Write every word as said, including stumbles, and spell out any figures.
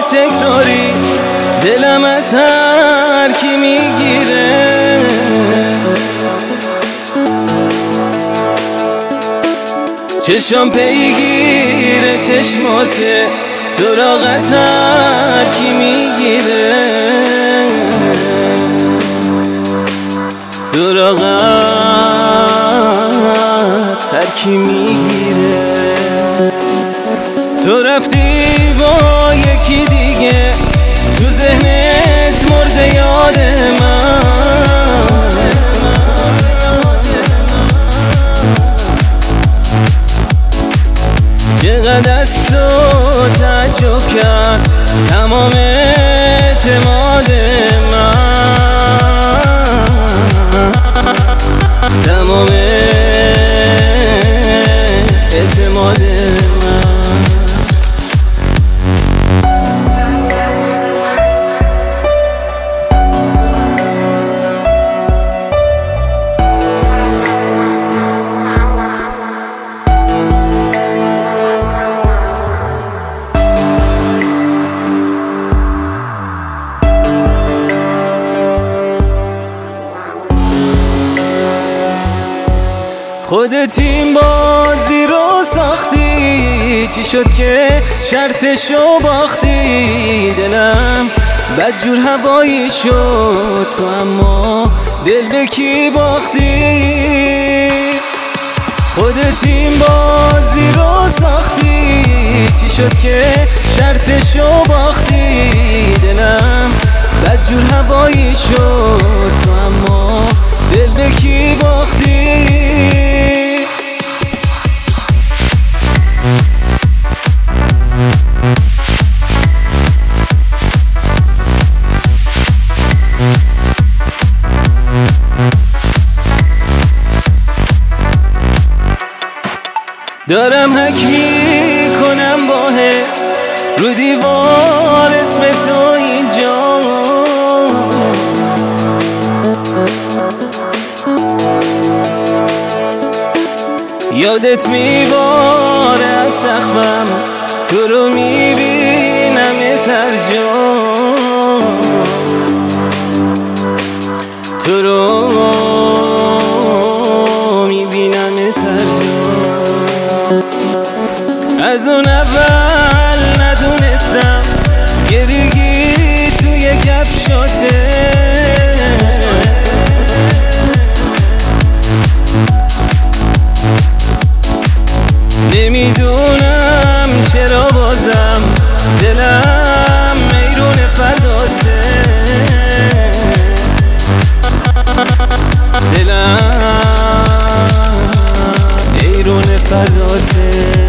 تکراری دلم از هر کی میگیره. چشم پیگیره چشماته سراغ از هر کی میگیره. سراغ از هر کی میگیره. تو رفتی با یکی دیگه تو ذهنت مرده یاد من. چقدر از تو تعجب کرد تمام اعتماد من. تمام اعتماد من. خودت این بازی رو ساختی، چی شد که شرطشو باختی؟ دلم بدجور هوایی شد تو اما دل به کی باختی؟ خودت این بازی رو ساختی، چی شد که شرطشو باختی؟ دلم بدجور هوایی شد تو اما دل به کی باختی؟ دارم حک میکنم با حس رو دیوار اسم تو اینجا. یادت میباره از سقفم تو رو میبینم یه ترجا. تو رو میبینم یه ترجا. از اون اول ندونستم گریگی توی کفشاته. نمیدونم چرا بازم دلم میرون فرداته. دلم میرون فرداته.